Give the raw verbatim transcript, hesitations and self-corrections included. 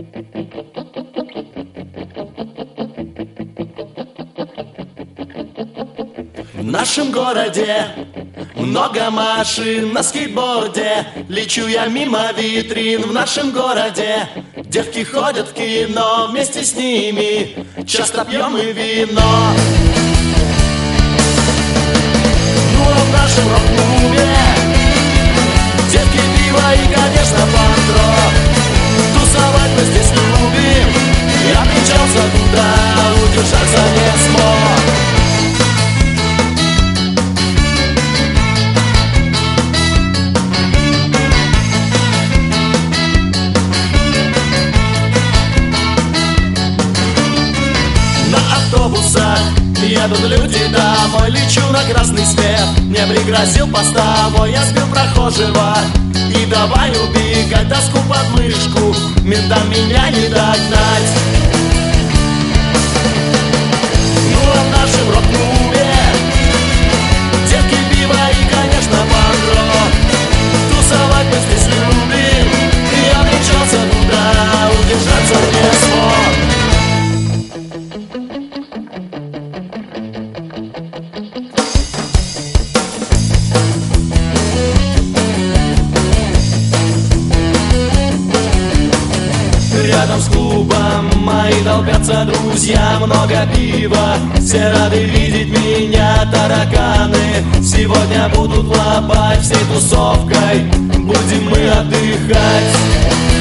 В нашем городе много машин на скейтборде. Лечу я мимо витрин в нашем городе. Девки ходят в кино, вместе с ними часто пьем и вино. Ну а в нашем рок-клубе девки, пиво и, конечно, панк-рок. Тусовать мы здесь любим. Я примчался туда, удержаться не смог. Едут люди домой, лечу на красный свет. Мне пригрозил постовой, я сбил прохожего. И давай убегать, доску под мышку, ментам меня не догнать. Ну а в нашем рок-клубе девки, пиво и, конечно, панк-рок. Тусовать мы здесь любим. Я мчался туда, удержаться не смог. Рядом с клубом мои толпятся друзья, много пива, все рады видеть меня, тараканы. Сегодня будут лопать всей тусовкой, будем мы отдыхать.